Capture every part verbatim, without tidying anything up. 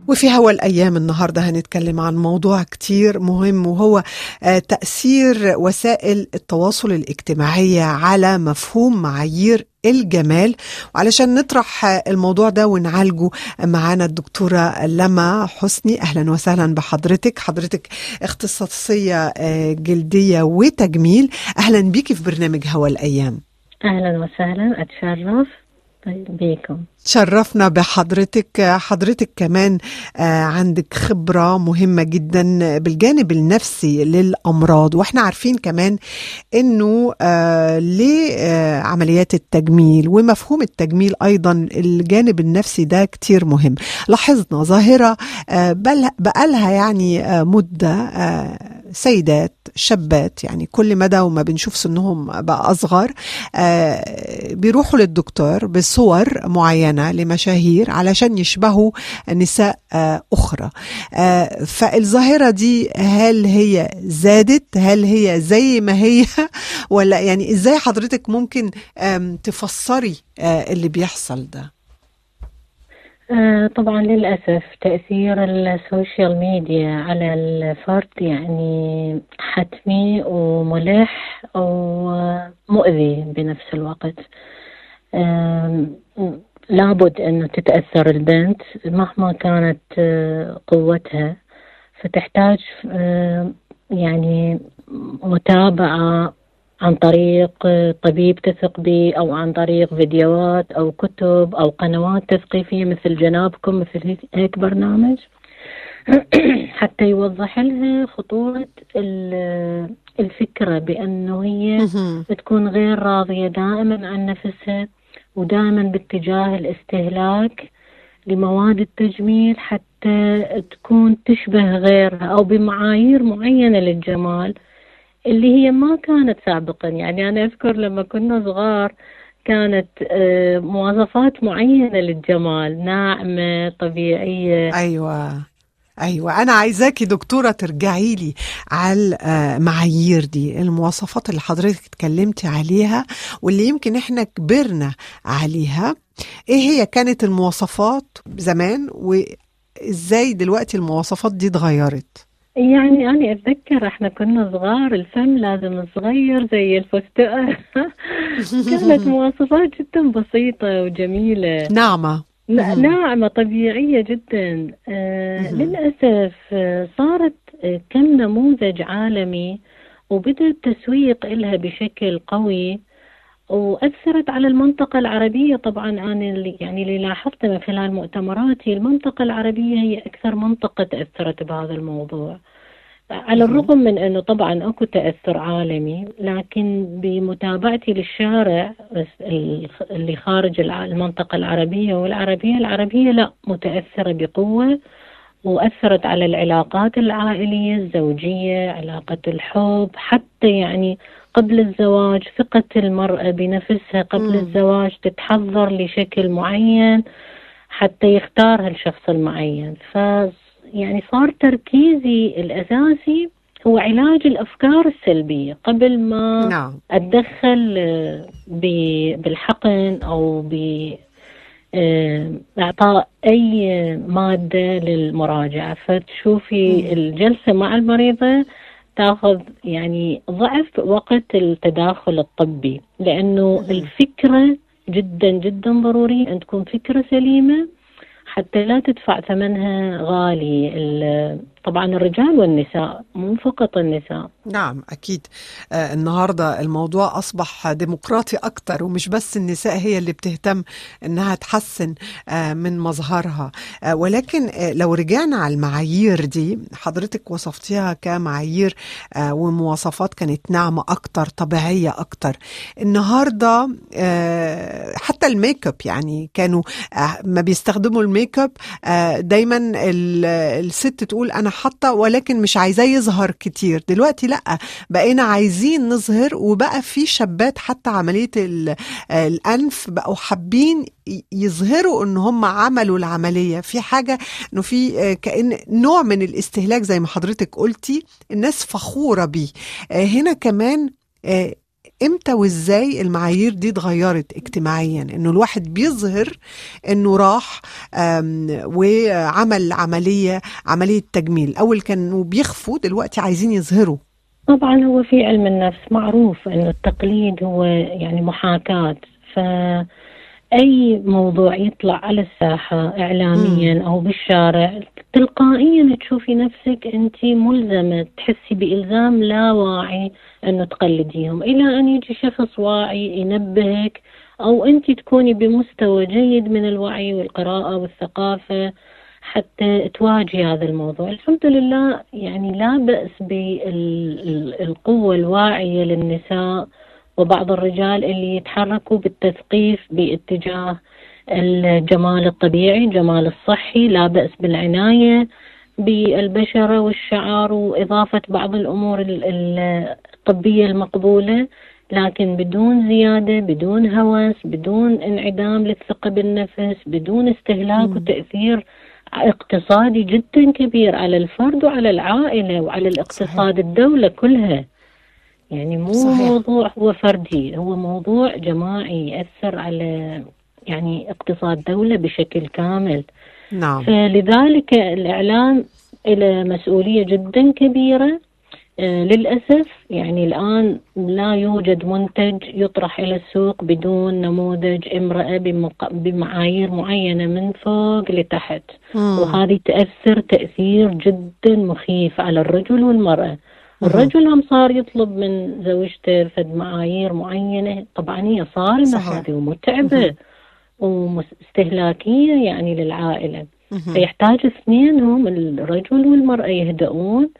وفي هوا الأيام النهاردة هنتكلم عن موضوع كتير مهم، وهو تأثير وسائل التواصل الاجتماعية على مفهوم معايير الجمال. وعلشان نطرح الموضوع ده ونعالجه معانا الدكتورة لما حسني. أهلا وسهلا بحضرتك. حضرتك اختصاصية جلدية وتجميل. أهلا بيكي في برنامج هوا الأيام. أهلا وسهلا، أتشرف بيكم. تشرفنا بحضرتك. حضرتك كمان عندك خبرة مهمة جدا بالجانب النفسي للأمراض، واحنا عارفين كمان انه لعمليات التجميل ومفهوم التجميل ايضا الجانب النفسي ده كتير مهم. لاحظنا ظاهرة بقالها يعني مدة سيدات شابات يعني كل مدى وما بنشوف سنهم بقى أصغر بيروحوا للدكتور بصور معينة لمشاهير علشان يشبهوا نساء أخرى. فالظاهرة دي هل هي زادت؟ هل هي زي ما هي؟ ولا يعني إزاي حضرتك ممكن تفسري اللي بيحصل ده؟ طبعا للأسف تأثير السوشيال ميديا على الفرد يعني حتمي وملح ومؤذي بنفس الوقت. لابد أنه تتأثر البنت مهما كانت قوتها، فتحتاج يعني متابعة عن طريق طبيب تثق به، أو عن طريق فيديوهات أو كتب أو قنوات تثقيفية مثل جنابكم، مثل هيك برنامج حتى يوضح لها خطورة الفكرة بأنه هي تكون غير راضية دائما عن نفسها ودائما باتجاه الاستهلاك لمواد التجميل حتى تكون تشبه غيرها أو بمعايير معينة للجمال اللي هي ما كانت سابقا. يعني أنا أذكر لما كنا صغار كانت مواصفات معينة للجمال، ناعمة طبيعية. أيوة أيوة أنا عايزاكي دكتورة ترجعي لي على المعايير دي، المواصفات اللي حضرتك اتكلمتي عليها واللي يمكن إحنا كبرنا عليها. إيه هي كانت المواصفات زمان وإزاي دلوقتي المواصفات دي اتغيرت؟ يعني أنا أتذكر إحنا كنا صغار الفم لازم صغير زي الفستق كانت مواصفات جدا بسيطة وجميلة، ناعمة ناعمة طبيعية جدا. آه للأسف آه صارت آه كم نموذج عالمي وبدأ التسويق إلها بشكل قوي وأثرت على المنطقة العربية. طبعا أنا اللي يعني اللي لاحظته من خلال مؤتمراتي المنطقة العربية هي أكثر منطقة تأثرت بهذا الموضوع، على الرغم من أنه طبعا أكو تأثر عالمي، لكن بمتابعتي للشارع اللي خارج المنطقة العربية والعربية العربية لا متأثرة بقوة، وأثرت على العلاقات العائلية الزوجية، علاقة الحب، حتى يعني قبل الزواج ثقة المرأة بنفسها قبل م. الزواج تتحضر لشكل معين حتى يختارها الشخص المعين. ف يعني صار تركيزي الأساسي هو علاج الأفكار السلبية قبل ما نعم. أتدخل بالحقن أو بإعطاء أي مادة للمراجعة. فتشوفي الجلسة مع المريضة تأخذ يعني ضعف وقت التداخل الطبي، لأنه الفكرة جدا جدا ضروري أن تكون فكرة سليمة حتى لا تدفع ثمنها غالي. طبعا الرجال والنساء مو فقط النساء. نعم أكيد. آه النهاردة الموضوع أصبح ديمقراطي أكتر، ومش بس النساء هي اللي بتهتم أنها تحسن آه من مظهرها. آه ولكن آه لو رجعنا على المعايير دي حضرتك وصفتيها كمعايير آه ومواصفات كانت ناعمة أكتر طبيعية أكتر. النهاردة آه حتى الميك اب يعني كانوا آه ما بيستخدموا الميك اب آه دايما الست تقول أنا حاطة ولكن مش عايزاه يظهر كتير. دلوقتي لا، بقينا عايزين نظهر، وبقى في شابات حتى عملية الأنف بقوا حابين يظهروا ان هم عملوا العملية. في حاجة انه في كأن نوع من الاستهلاك زي ما حضرتك قلتي الناس فخورة بيه. هنا كمان امتى وازاي المعايير دي اتغيرت اجتماعيا، انه الواحد بيظهر انه راح وعمل عملية عملية تجميل؟ اول كانوا بيخفوا، دلوقتي عايزين يظهروا. طبعا هو في علم النفس معروف انه التقليد هو يعني محاكاة، فأي موضوع يطلع على الساحة إعلاميا مم. أو بالشارع تلقائيا تشوفي نفسك أنت ملزمة، تحسي بإلزام لا واعي أنه تقلديهم، إلى أن يجي شخص واعي ينبهك، أو أنت تكوني بمستوى جيد من الوعي والقراءة والثقافة حتى تواجهي هذا الموضوع. الحمد لله يعني لا بأس بالقوة الواعية للنساء وبعض الرجال اللي يتحركوا بالتثقيف باتجاه الجمال الطبيعي، الجمال الصحي، لا بأس بالعناية بالبشرة والشعر وإضافة بعض الأمور الطبية المقبولة، لكن بدون زيادة، بدون هوس، بدون انعدام للثقة بالنفس، بدون استهلاك مم. وتأثير اقتصادي جدا كبير على الفرد وعلى العائلة وعلى الاقتصاد صحيح. الدولة كلها. يعني مو صحيح. موضوع هو فردي، هو موضوع جماعي يأثر على يعني اقتصاد دولة بشكل كامل. نعم. فلذلك الإعلام له مسؤولية جدا كبيرة. آه للأسف يعني الآن لا يوجد منتج يطرح إلى السوق بدون نموذج امرأة بمق... بمعايير معينة من فوق لتحت، مم. وهذه تأثر تأثير جدا مخيف على الرجل والمرأة. مم. الرجل هم صار يطلب من زوجته فد معايير معينة، طبعا هي صارمة صحيح. هذه ومتعبة واستهلاكية يعني للعائلة. مم. فيحتاج اثنينهم، الرجل والمرأة، يهدؤون،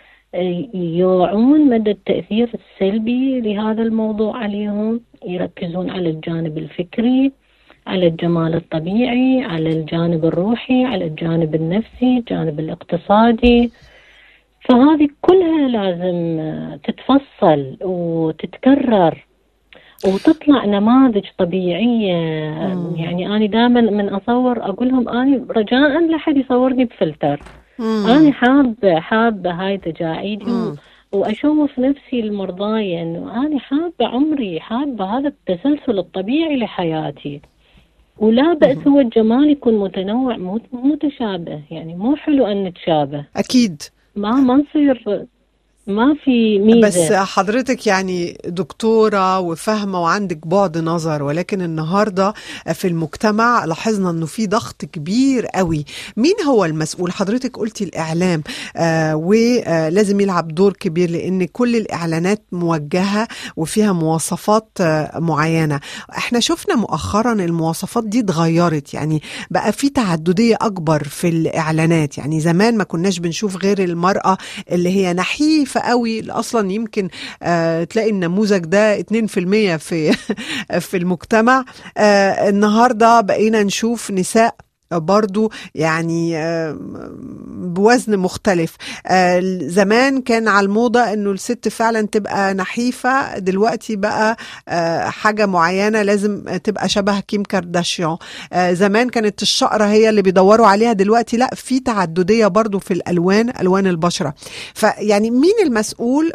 يوعون مدى التأثير السلبي لهذا الموضوع عليهم، يركزون على الجانب الفكري، على الجمال الطبيعي، على الجانب الروحي، على الجانب النفسي، الجانب الاقتصادي. فهذه كلها لازم تتفصل وتتكرر وتطلع نماذج طبيعية. مم. يعني أنا دائما من أصور أقولهم أنا رجاء لا حد يصورني بفلتر، مم. أنا حابة حابة هاي تجاعيدي مم. وأشوف نفسي المرضاية أنه أنا حابة عمري، حابة هذا التسلسل الطبيعي لحياتي. ولا بأس مم. هو الجمال يكون متنوع مو متشابه، يعني مو حلو أن نتشابه، أكيد. ما ما نصير ما في بس ميزة. حضرتك يعني دكتورة وفاهمة وعندك بعد نظر، ولكن النهاردة في المجتمع لاحظنا انه في ضغط كبير قوي. مين هو المسؤول؟ حضرتك قلتي الإعلام، آه ولازم يلعب دور كبير لأن كل الإعلانات موجهة وفيها مواصفات آه معينة. احنا شفنا مؤخرا المواصفات دي اتغيرت، يعني بقى في تعددية أكبر في الإعلانات. يعني زمان ما كناش بنشوف غير المرأة اللي هي نحيفة قوي، اصلا يمكن آه تلاقي النموذج ده اتنين في المية في في المجتمع. آه النهارده بقينا نشوف نساء برضو يعني آه بوزن مختلف. آه زمان كان على الموضة انه الست فعلا تبقى نحيفة، دلوقتي بقى آه حاجة معينة لازم تبقى شبه كيم كارداشيان. آه زمان كانت الشقرة هي اللي بيدوروا عليها، دلوقتي لا، في تعددية برضو في الألوان، ألوان البشرة. فيعني مين المسؤول،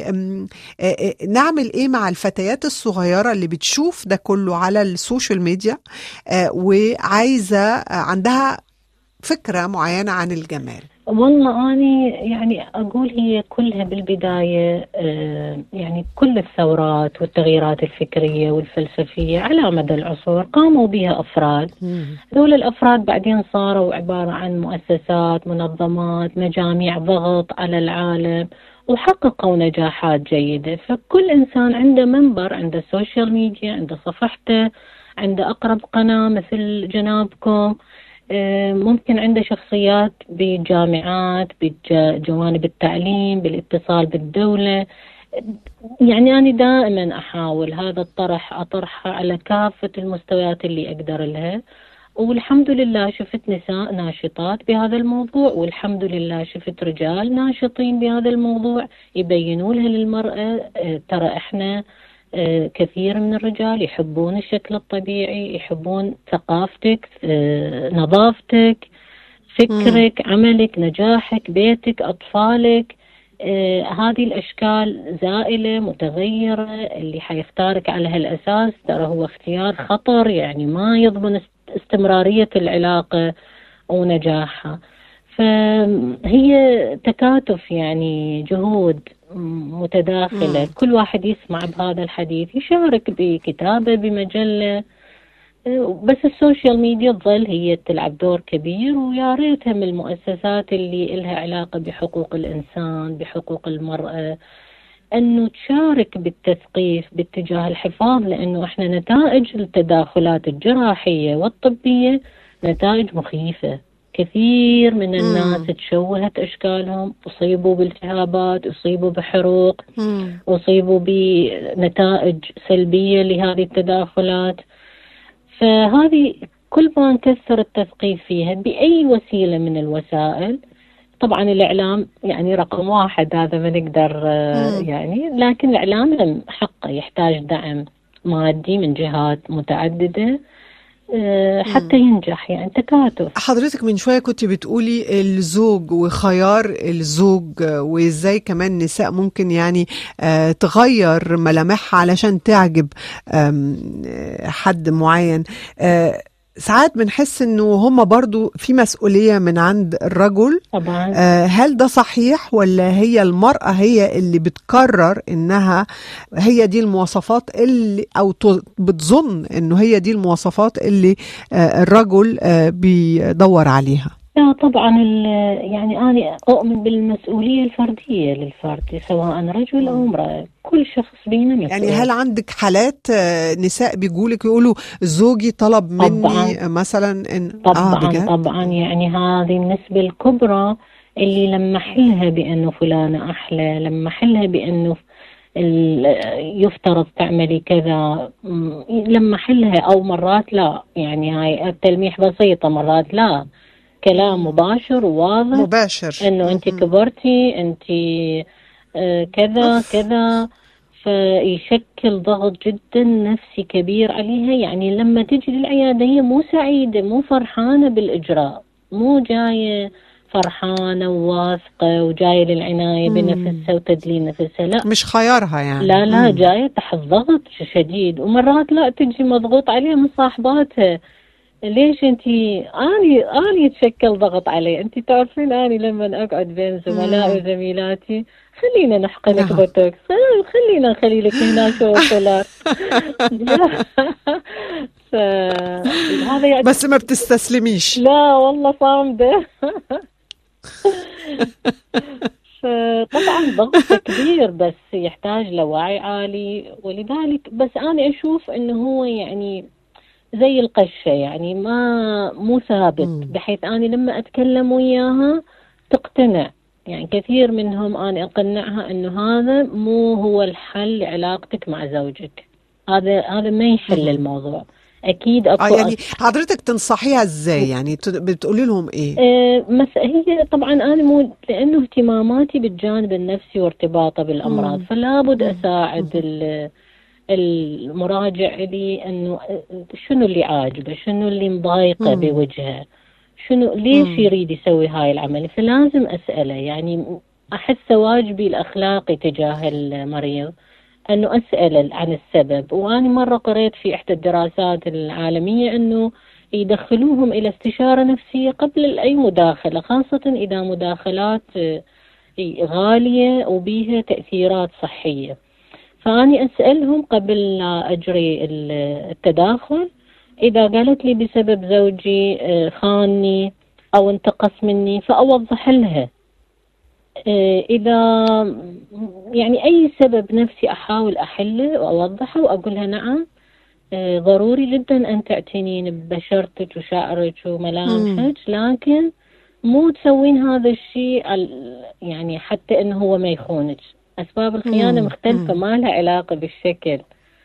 ونعمل ايه مع الفتيات الصغيرة اللي بتشوف ده كله على السوشيال ميديا آه وعايزة عندها فكرة معينة عن الجمال؟ والله أنا يعني أقول هي كلها بالبداية يعني كل الثورات والتغييرات الفكرية والفلسفية على مدى العصور قاموا بها أفراد. دول الأفراد بعدين صاروا عبارة عن مؤسسات، منظمات، مجاميع ضغط على العالم، وحققوا نجاحات جيدة. فكل إنسان عنده منبر، عنده سوشيال ميديا، عنده صفحته، عنده أقرب قناة مثل جنابكم، ممكن عنده شخصيات بالجامعات، بجوانب التعليم، بالاتصال بالدولة. يعني أنا دائما أحاول هذا الطرح أطرحه على كافة المستويات اللي أقدر لها، والحمد لله شفت نساء ناشطات بهذا الموضوع، والحمد لله شفت رجال ناشطين بهذا الموضوع يبينوا لها للمرأة ترى إحنا كثير من الرجال يحبون الشكل الطبيعي، يحبون ثقافتك، نظافتك، فكرك، عملك، نجاحك، بيتك، أطفالك. آه هذه الأشكال زائلة متغيرة، اللي حيختارك على هالأساس ترى هو اختيار خطر، يعني ما يضمن استمرارية العلاقة ونجاحها. فهي تكاتف، يعني جهود متداخلة. مم. كل واحد يسمع بهذا الحديث، يشارك بكتابة بمجلة، بس السوشيال ميديا تظل هي تلعب دور كبير. ويا ريتها من المؤسسات اللي إلها علاقة بحقوق الإنسان، بحقوق المرأة، أنه تشارك بالتثقيف باتجاه الحفاظ، لأنه إحنا نتائج التداخلات الجراحية والطبية نتائج مخيفة. كثير من الناس مم. تشوهت أشكالهم، أصيبوا بالتهابات، أصيبوا بحروق، مم. أصيبوا بنتائج سلبية لهذه التداخلات. فهذه كل ما نكثر التثقيف فيها بأي وسيلة من الوسائل. طبعا الإعلام يعني رقم واحد، هذا ما نقدر مم. يعني، لكن الإعلام حقه يحتاج دعم مادي من جهات متعددة حتى مم. ينجح، يعني تكاتف. حضرتك من شوية كنت بتقولي الزوج وخيار الزوج، وإزاي كمان النساء ممكن يعني آه تغير ملامحها علشان تعجب حد معين. آه ساعات بنحس انه هم برضو في مسؤولية من عند الرجل. طبعا. آه هل ده صحيح، ولا هي المرأة هي اللي بتقرر انها هي دي المواصفات اللي، او بتظن انه هي دي المواصفات اللي آه الرجل آه بيدور عليها؟ لا طبعا، يعني أنا أؤمن بالمسؤولية الفردية للفرد، سواء رجل أو امرأة. كل شخص بينا مسؤول. يعني هل عندك حالات نساء بيقولك يقولوا زوجي طلب مني طبعاً مثلا إن طبعا آه بجد؟ طبعا يعني هذه النسبة الكبرى اللي لما حلها بأنه فلانة أحلى، لما حلها بأنه يفترض تعملي كذا، لما حلها، أو مرات لا، يعني هاي التلميح بسيطة، مرات لا، كلام مباشر وواضح مباشر انه انت كبرتي، انت آه كذا أوف. كذا. فيشكل ضغط جدا نفسي كبير عليها. يعني لما تجي للعيادة هي مو سعيدة، مو فرحانة بالإجراء، مو جاية فرحانة وواثقة وجاية للعناية بنفسها وتدليل نفسها، لا، مش خيارها يعني. لا لا، مم. جاية تحت ضغط شديد. ومرات لا، تجي مضغوط عليها من صاحباتها. ليش انتي اني اني يتشكل ضغط علي؟ انتي تعرفين اني لما اقعد بين زملائي وزميلاتي، خلينا نحقنك نعم. بوتوكس، خلينا نخلي لك هنا شو سولار. ف... هذا يعني... بس ما بتستسلميش؟ لا والله صامدة. طبعا ضغط كبير، بس يحتاج لوعي عالي. ولذلك بس انا اشوف انه هو يعني زي القشة، يعني ما مو ثابت، بحيث أنا لما أتكلم وياها تقتنع. يعني كثير منهم أنا أقنعها أنه هذا مو هو الحل لعلاقتك مع زوجك، هذا هذا ما يحل الموضوع. أكيد أكو آه يعني حضرتك تنصحيها إزاي؟ يعني بتقولي لهم إيه؟ آه مس هي طبعا أنا مو، لأنه اهتماماتي بالجانب النفسي وارتباطه بالأمراض، فلا بد أساعد ال المراجع لي انه شنو اللي عاجبه، شنو اللي مضايقه بوجهه، شنو ليش مم. يريد يسوي هاي العمل. فلازم اساله، يعني احس واجبي الاخلاقي تجاه المريض انه اسال عن السبب. وانا مره قريت في احدى الدراسات العالميه انه يدخلوهم الى استشاره نفسيه قبل اي مداخله، خاصه اذا مداخلات غاليه وبيها تاثيرات صحيه. فأني أسألهم قبل لا أجري التداخل، إذا قالت لي بسبب زوجي خانني أو انتقص مني فأوضح لها. إذا يعني أي سبب نفسي أحاول أحله وأوضحه وأقولها نعم ضروري جدا أن تعتنين ببشرتك وشعرك وملامحك، لكن مو تسوين هذا الشيء يعني حتى إنه هو ما يخونك. أسباب الخيانة مم. مختلفة، ما لها علاقة بالشكل.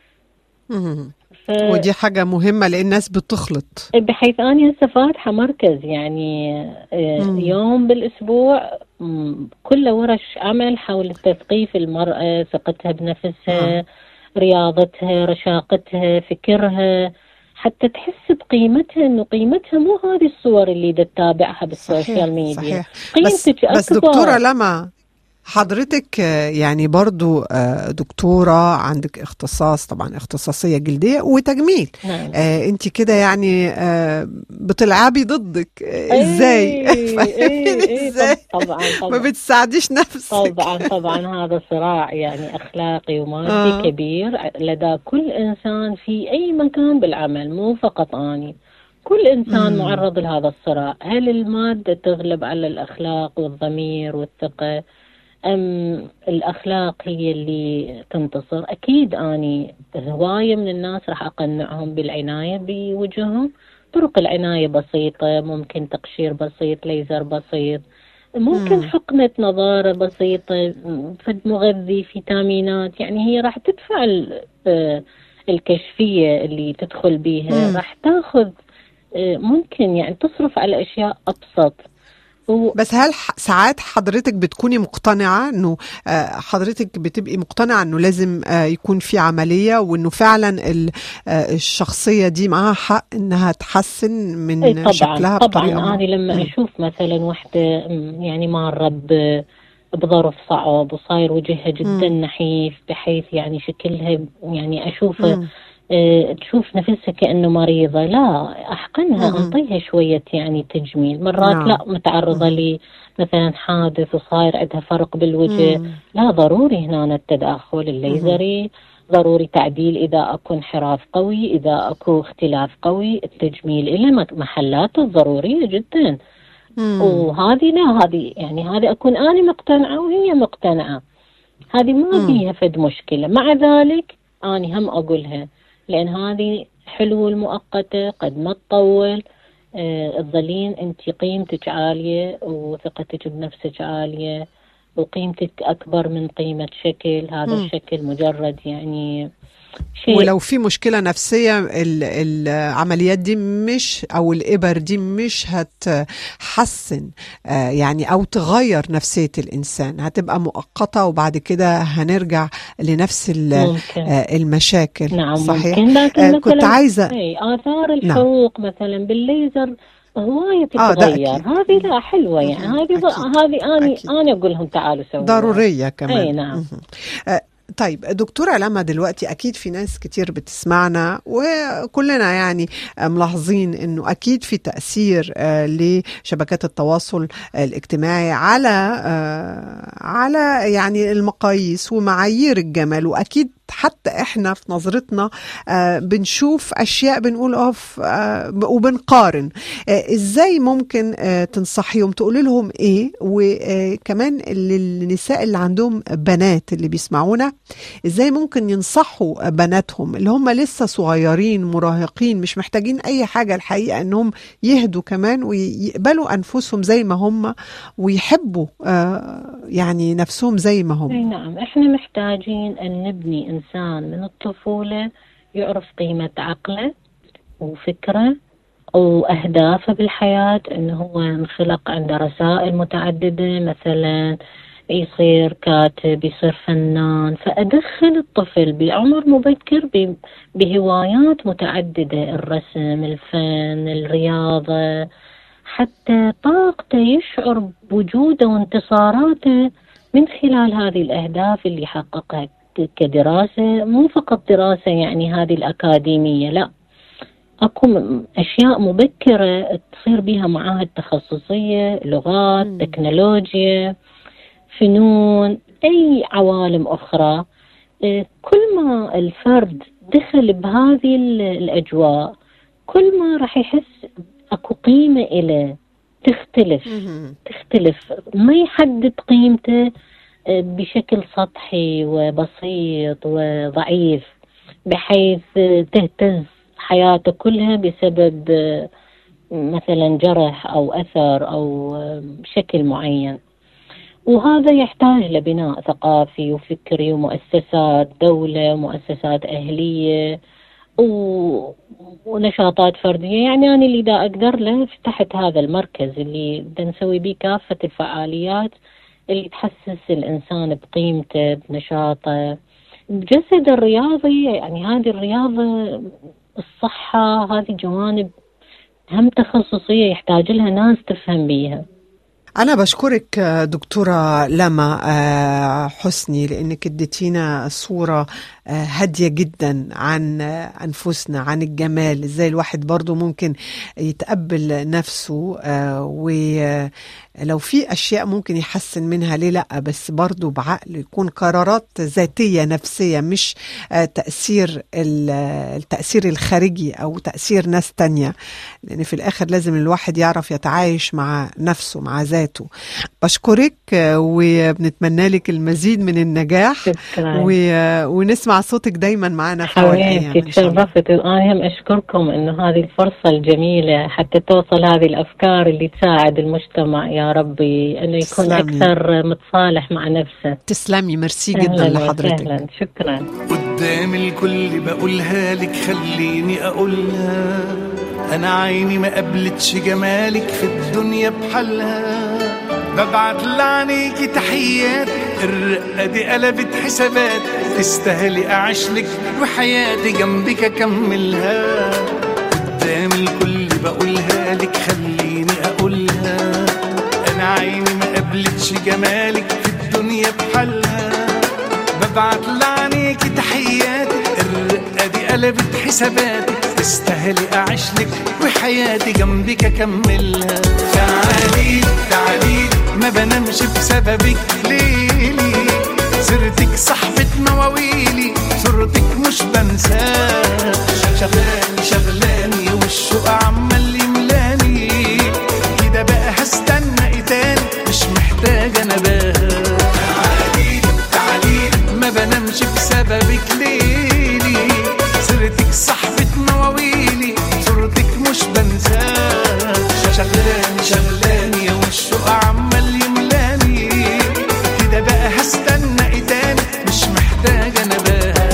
ف... ودي حاجة مهمة لأن الناس بتخلط. بحيث أنا هسه فاتحة مركز يعني مم. يوم بالأسبوع كله ورش عمل حول التثقيف المرأة، ثقتها بنفسها، آه. رياضتها، رشاقتها، فكرها، حتى تحس بقيمتها، إنه قيمتها مو هذه الصور اللي تتابعها بالسوشيال ميديا. صحيح. بس, بس دكتورة لما حضرتك يعني برضو دكتورة، عندك اختصاص طبعا اختصاصية جلدية وتجميل. نعم. آه انت كده يعني آه بتلعبي ضدك. آه ازاي؟ اي اي اي ازاي طبعا ما طبعا بتساعديش نفسك؟ طبعا طبعا هذا صراع يعني اخلاقي ومادي اه. كبير لدى كل انسان في اي مكان بالعمل، مو فقط اني. كل انسان امم معرض لهذا الصراع. هل المادة تغلب على الاخلاق والضمير والثقة، أم الأخلاق هي اللي تنتصر؟ أكيد أني هواية من الناس راح أقنعهم بالعناية بوجههم. طرق العناية بسيطة، ممكن تقشير بسيط، ليزر بسيط، ممكن امم حقنة نظارة بسيطة، فد مغذي، فيتامينات. يعني هي راح تدفع ال- آه، الكشفية اللي تدخل بيها، امم راح تاخذ آه، ممكن يعني تصرف على أشياء أبسط. بس هل ح- ساعات حضرتك بتكوني مقتنعة انه آه، حضرتك بتبقي مقتنعة انه لازم آه، يكون في عملية، وانه فعلا ال- آه، الشخصية دي معاها حق انها تحسن اي من طبعا شكلها طبعا. بطريقة انا ما؟ لما مم. اشوف مثلا وحده م، يعني مارة ب- بظرف صعب وصاير وجهها جدا مم. نحيف، بحيث يعني شكلها يعني اشوفه مم. آه، تشوف نفسها كأنه مريضة، لا أحقنها، مم. أنطيها شوية يعني تجميل. مرات لا، نعم. متعرضة مم. لي مثلا حادث وصاير عندها فرق بالوجه، مم. لا ضروري هنا التدخل مم. الليزري، ضروري تعديل إذا أكو انحراف قوي، إذا أكو اختلاف قوي. التجميل إلى محلاته ضرورية جدا. مم. وهذه لا، هذه يعني هذه أكون أنا مقتنعة وهي مقتنعة، هذه ما مم. فيها فد مشكلة. مع ذلك أنا هم أقولها، لأن هذه حلو المؤقتة قد ما تطول. آه، تظلين أنت قيمتك عالية وثقتك بنفسك عالية وقيمتك أكبر من قيمة شكل. هذا مم. الشكل مجرد يعني شيء. ولو في مشكلة نفسية، ال- العمليات دي مش، أو الإبر دي مش هتحسن آه، يعني أو تغير نفسية الإنسان، هتبقى مؤقتة وبعد كده هنرجع لنفس ال- ممكن. آه، المشاكل. نعم صحيح. ممكن، لكن آه، كنت مثلا عايزة. اي آثار نعم. الحروق مثلا بالليزر هواية آه ده تتغير. أكيد. هذه مهم. لا حلوة يعني، مهم. هذه أكيد. هذه أني أكيد. أنا أقول لهم تعالوا سووها. ضرورية اي كمان. نعم. مهم. آه، طيب دكتورة لما دلوقتي أكيد في ناس كتير بتسمعنا، وكلنا يعني آه، ملاحظين أنه أكيد في تأثير آه، لشبكات التواصل الاجتماعي على آه، على يعني المقاييس ومعايير الجمال، وأكيد حتى احنا في نظرتنا آه بنشوف اشياء بنقول اوف آه وبنقارن. آه ازاي ممكن آه تنصحيهم، تقولي لهم ايه؟ وكمان للنساء اللي عندهم بنات اللي بيسمعونا، ازاي ممكن ينصحوا بناتهم اللي هم لسه صغيرين مراهقين مش محتاجين اي حاجة الحقيقة، انهم يهدوا كمان ويقبلوا انفسهم زي ما هم، ويحبوا آه يعني نفسهم زي ما هم. اي نعم. احنا محتاجين ان نبني انسان من الطفولة يعرف قيمة عقله وفكره وأهدافه بالحياة، إنه هو انخلق عنده رسائل متعددة، مثلا يصير كاتب، يصير فنان. فأدخل الطفل بعمر مبكر ب- بهوايات متعددة، الرسم، الفن، الرياضة، حتى طاقته يشعر بوجوده وانتصاراته من خلال هذه الأهداف اللي حققها كدراسة. مو فقط دراسة يعني هذه الأكاديمية، لا، اكو م- اشياء مبكره تصير بها معاهد تخصصيه، لغات، مم. تكنولوجيا، فنون، اي عوالم اخرى. إيه، كل ما الفرد دخل بهذه ال- الاجواء كل ما راح يحس اكو قيمه إله. تختلف مم. تختلف ما يحدد قيمته إيه، بشكل سطحي وبسيط وضعيف، بحيث تهتز حياته كلها بسبب آه، مثلا جرح أو أثر أو آه، شكل معين. وهذا يحتاج لبناء ثقافي وفكري ومؤسسات دولة ومؤسسات أهلية و... ونشاطات فردية. يعني أنا اللي دا أقدر له فتحت هذا المركز اللي دا نسوي به كافة الفعاليات اللي تحسس الإنسان بقيمته، بنشاطه، بجسد الرياضي. يعني هذه الرياضة، الصحة، هذه جوانب هم تخصصية يحتاج لها ناس تفهم بيها. أنا بشكرك دكتورة لما حسني لأنك اديتينا صورة هادية جدا عن أنفسنا، عن الجمال، إزاي الواحد برضو ممكن يتقبل نفسه، ولو في أشياء ممكن يحسن منها ليه لأ، بس برضو بعقل، يكون قرارات ذاتية نفسية، مش تأثير التأثير الخارجي أو تأثير ناس تانية، لأن في الآخر لازم الواحد يعرف يتعايش مع نفسه مع ذاته. بشكرك وبنتمنى لك المزيد من النجاح و... ونسمع صوتك دايما معنا في أول أيام. حبيبتي تشرفت، وأنا هم أشكركم إنه هذه الفرصة الجميلة حتى توصل هذه الأفكار اللي تساعد المجتمع يا ربي إنه يكون تسلمي. أكثر متصالح مع نفسه. تسلمي، ميرسي جدا لحضرتك. أهلا، شكرا. قدام الكل بقولها لك، خليني أقولها، أنا عيني ما قبلتش جمالك في الدنيا بحالها، ببعت لعنيكي تحيات، الرقة دي قلبت حسابات، تستاهلي أعيشلك وحياتي جنبك أكملها. قدام الكل بقولها لك، خليني أقولها، أنا عيني ما قبلتش جمالك في الدنيا بحالها، ببعت لعنيكي تحيات، الرقة دي قلبت حسابات، تستاهلي أعيشلك وحياتي جنبك أكملها. تعالي تعالي ما بنامش بسببك ليلي، سيرتك صاحبة مواويلي، صورتك مش بنساها، شغلاني شغلاني والشوق عمال يملاني، كده بقى هستنى ايه تاني، مش محتاجة نباها. تعالي تعالي ما بنامش بسببك ليلي، سيرتك صاحبة مواويلي، صورتك مش بنساها، شغلاني شغلاني والشوق عمال يملاني، كده بقى هستنى ايه تاني، مش محتاجة نباها.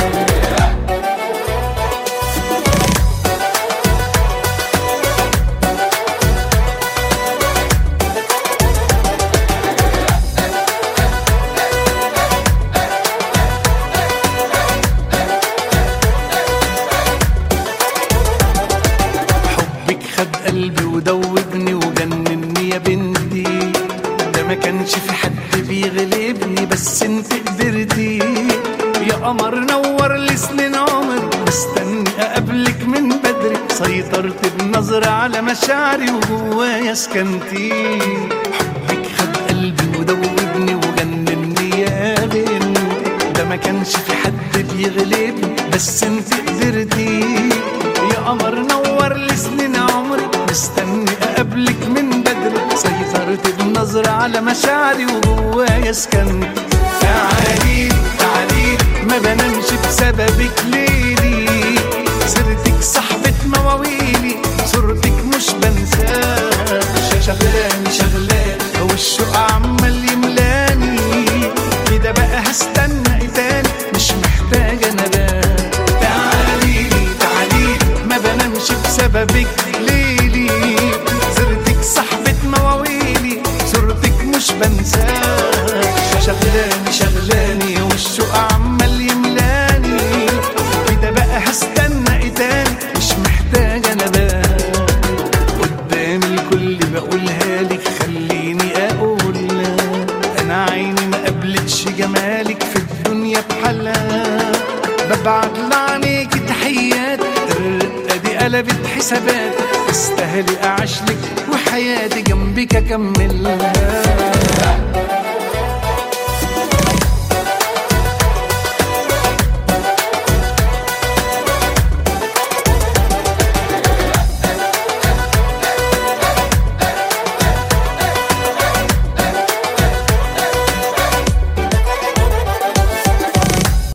قلبي ودوبني وجنني يا بنتي، ده ما كانش في حد بيغلبني بس انت قدرتي، يا قمر نور لي سنين عمر، مستني اقابلك من بدري، سيطرت بنظرة على مشاعري وجوايا سكنتي، حبك خد قلبي ودوبني وجنني يا بنتي، ده ما كانش في حد بيغلبني بس انت قدرتي، يا قمر نور لي سنين عمري، مستني اقابلك من بدري، سيطرت بنظرة على مشاعري وجوايا سكنت. تعالي تعالي ما بنامش بسببك ليلي، سيرتك صاحبة مواويلي، صورتك مش بنساها، شغلاني شغلاني والشوق عمال يملاني، كده بقى هستنى ايه تاني، مش محتاجة نبات. تعالي تعالي ما بنامش بسببك ليلي، سيرتك صاحبة مواويلي، صورتك مش بنساها، شغلاني شغلاني والشوق عمال يملاني، كده بقى هستنى ايه تاني، مش محتاجة نبات. قدام الكل بقولها لك، خليني اقولها، انا عيني ما قبلتش جمالك في الدنيا بحالها، ببعت لعنيكي تحيات، الرقة دي قلبت حسابات، تستاهلي أعيشلك وحياتي جنبك أكملها.